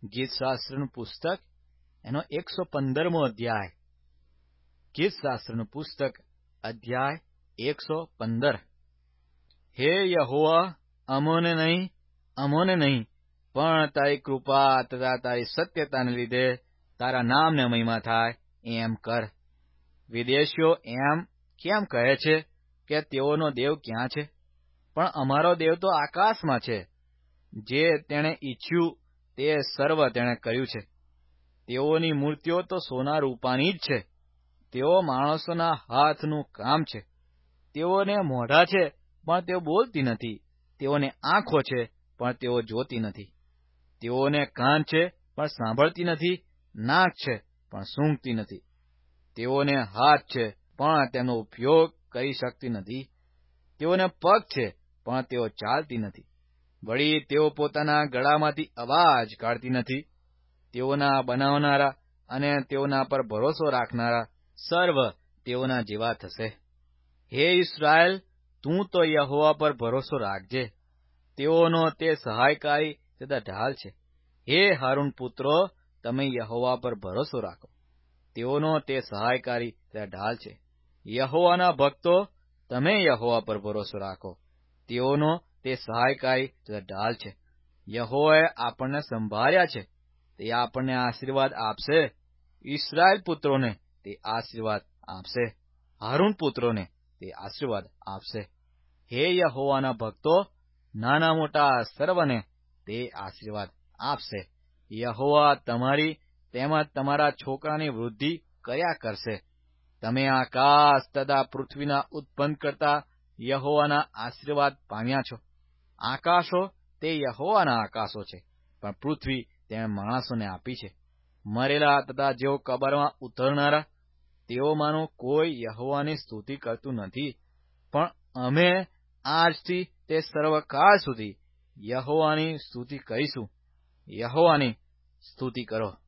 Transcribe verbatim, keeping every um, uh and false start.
ગીતશાસ્ત્રનું પુસ્તક એનો એકસો પંદરમો અધ્યાય. ગીતશાસ્ત્રનું પુસ્તક અધ્યાય એકસો પંદર. હે યહોવા, અમોને નહીં, અમોને નહીં, પણ તારી કૃપા તથા તારી સત્યતાને લીધે તારા નામને મહિમા થાય એમ કર. વિદેશીઓ એમ કેમ કહે છે કે તેઓનો દેવ ક્યાં છે? પણ અમારો દેવ તો આકાશમાં છે. જે તેણે ઈચ્છ્યું તે સર્વ તેણે કર્યું છે. તેઓની મૂર્તિઓ તો સોના રૂપાની જ છે. તેઓ માણસોના હાથનું કામ છે. તેઓને મોઢા છે, પણ તેઓ બોલતી નથી. તેઓને આંખો છે, પણ તેઓ જોતી નથી. તેઓને કાન છે, પણ સાંભળતી નથી. નાક છે, પણ સૂંઘતી નથી. તેઓને હાથ છે, પણ તેનો ઉપયોગ કરી શકતી નથી. તેઓને પગ છે, પણ તેઓ ચાલતી નથી. વળી તેઓ પોતાના ગળામાંથી અવાજ કાઢતી નથી. તેઓના બનાવનારા અને તેઓના પર ભરોસો રાખનારા સર્વ તેઓના જેવા થશે. હે ઇસ્રાએલ, તું તો યહોવા પર ભરોસો રાખજે. તેઓનો તે સહાયકારી તથા ઢાલ છે. હે હારૂન પુત્રો, તમે યહોવા પર ભરોસો રાખો. તેઓનો તે સહાયકારી તથા ઢાલ છે. યહોવાના ભક્તો, તમે યહોવા પર ભરોસો રાખો. તેઓનો તે સહાયકારી તથા ઢાલ છે. યહોવાએ આપણને સંભાળ્યા છે. તે આપણને આશીર્વાદ આપશે. ઇસ્રાએલ પુત્રોને તે આશીર્વાદ આપશે. હારૂન પુત્રોને તે આશીર્વાદ આપશે. હે યહોવાના ભક્તો, નાના મોટા સર્વને તે આશીર્વાદ આપશે. યહોવા તમારી તેમજ તમારા છોકરાની વૃદ્ધિ કર્યા કરશે. તમે આકાશ તથા પૃથ્વીના ઉત્પન્ન કરતા યહોવાના આશીર્વાદ પામ્યા છો. આકાશો તે યહોવાના આકાશો છે, પણ પૃથ્વી તેણે માણસોને આપી છે. મરેલા તથા જેઓ કબરમાં ઉતરનારા, તેઓમાંનું કોઈ યહોવાની સ્તુતિ કરતું નથી. પણ અમે આજથી તે સર્વકાળ સુધી યહોવાની સ્તુતિ કરીશું. યહોવાની સ્તુતિ કરો.